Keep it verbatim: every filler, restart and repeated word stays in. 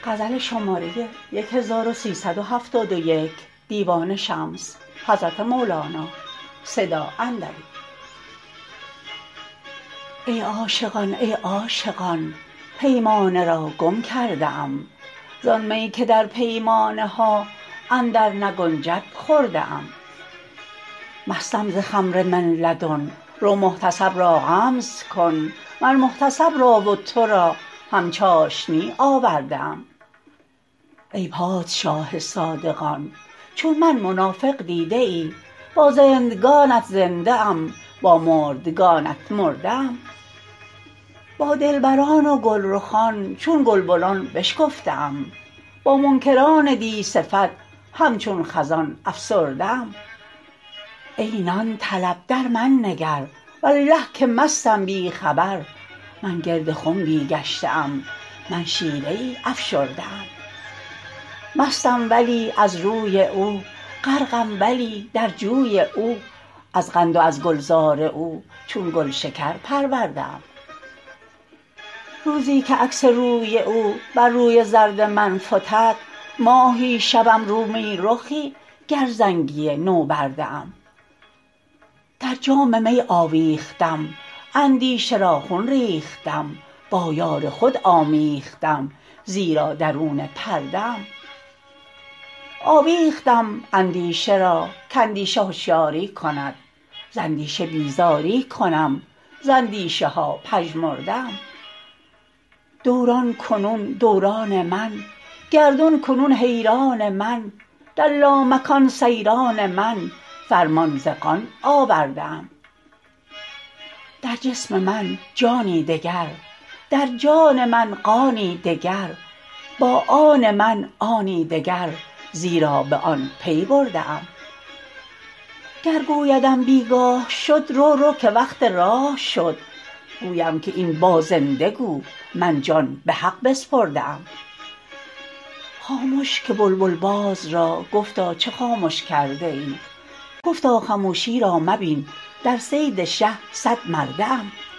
ای عاشقان ای عاشقان پیمانه را گم کرده ام زان می که در پیمانه ها اندرنگنجد خورده ام مستم ز خمر من لدن رو محتسب را غمز کن مر محتسب را و تو را هم چاشنی آورده ام ای پادشاه صادقان چون من منافق دیده ای با زندگانت زنده ام با مردگانت مرده ام با دلبران و گلرخان چون گلبنان بشکفته ام با منکران دی صفت همچون خزان افسرده ام ای نان طلب در من نگر والله که مستم بی خبر من گرد خنبی گشته ام من شیره ای افشرده ام مستم ولی از روی او غرقم ولی در جوی او از قند و از گلزار او چون گلشکر پرورده ام روزی که عکس روی او بر روی زرد من فتد ماهی شوم رومی رخی گر زنگی نو برده ام در جام می آویختم اندیشه را خون ریختم با یار خود آمیختم زیرا درون پرده ام آویختم اندیشه را کاندیشه هشیاری کند ز اندیشه بیزاری کنم ز اندیشه ها پژمرده ام دوران کنون دوران من گردون کنون حیران من در لامکان سیران من فرمان ز قان آورده ام در جسم من جانی دگر در جان من قانی دگر با آن من آنی دگر زیرا به آن پی برده ام گر گویدم بی گاه شد رو رو که وقت راه شد گویم که این بازنده گو من جان به حق بسپرده ام خامش که بلبل باز را گفتا چه خامش کرده ای گفتا خموشی را مبین در صید شه صد مرده ام